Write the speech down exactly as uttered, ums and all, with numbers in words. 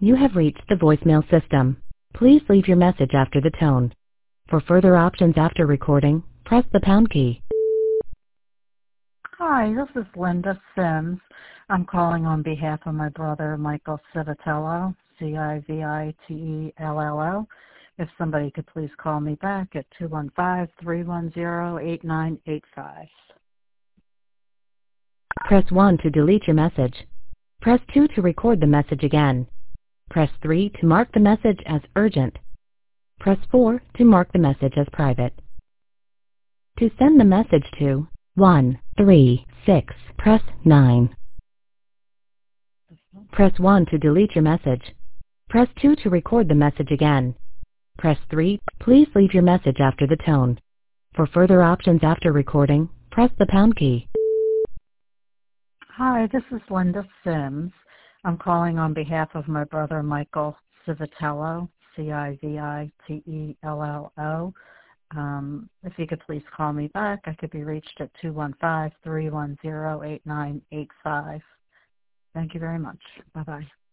You have reached the voicemail system. Please leave your message after the tone. For further options after recording, press the pound key. Hi, this is Linda Sims. I'm calling on behalf of my brother, Michael Civitello, C I V I T E L L O. If somebody could please call me back at two one five, three one zero, eight nine eight five. Press one to delete your message. Press two to record the message again. Press three to mark the message as urgent. Press four to mark the message as private. To send the message to one three six, press nine. Press one to delete your message. Press two to record the message again. Press three. Please leave your message after the tone. For further options after recording, press the pound key. Hi, this is Linda Sims. I'm calling on behalf of my brother, Michael Civitello, C I V I T E L L O. Um, if you could please call me back, I could be reached at two one five, three one zero, eight nine eight five. Thank you very much. Bye-bye.